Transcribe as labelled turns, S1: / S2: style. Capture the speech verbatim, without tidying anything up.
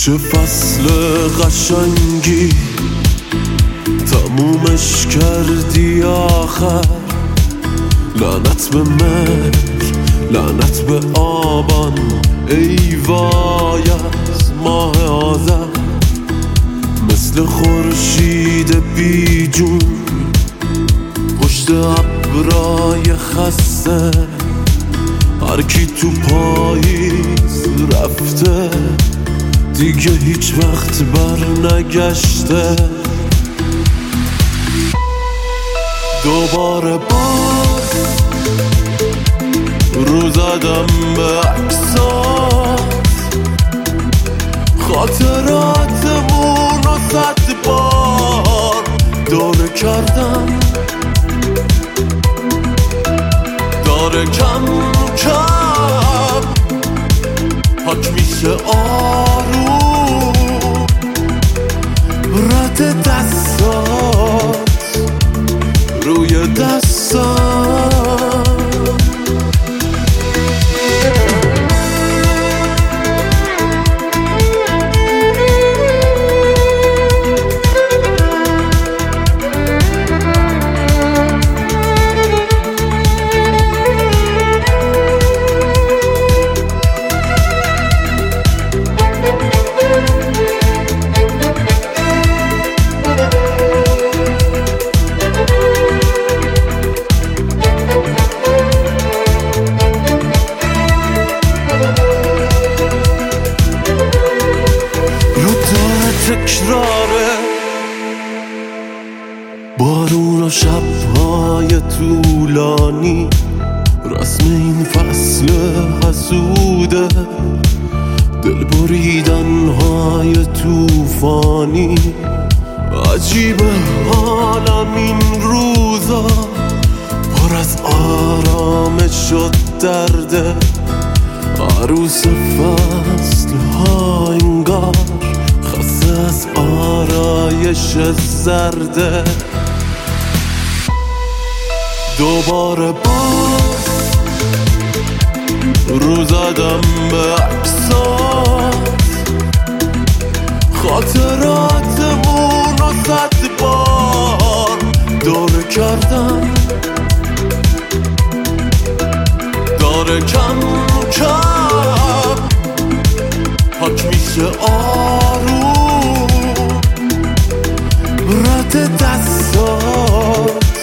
S1: چه فصل قشنگی تمومش کردی آخر. لعنت به مهر، لعنت به آبان، ای وای از ماه آذر. مثل خورشید بی جون پشت ابرای خسته، هر کی تو پاییز رفته دیگه هیچ وقت بر نگشته. دوباره باز رو زدم به عکسات، خاطراتمون رو صد بار دوره کردم. داره کم کم پاک میشه آروم رد دستات روی دستم. تکراره بارون و شب‌های طولانی، رسم این فصل حسوده. دل بریدن‌های طوفانی، عجیبه حالم این روزا پر از آرامش و درده. عروس فصل‌ها انگار خسته از آرایش زرده. دوباره باز رو زدم به عکسات، خاطراتمون رو صد بار دوره کردم. داره کم کم پاک میشه آروم رد دستات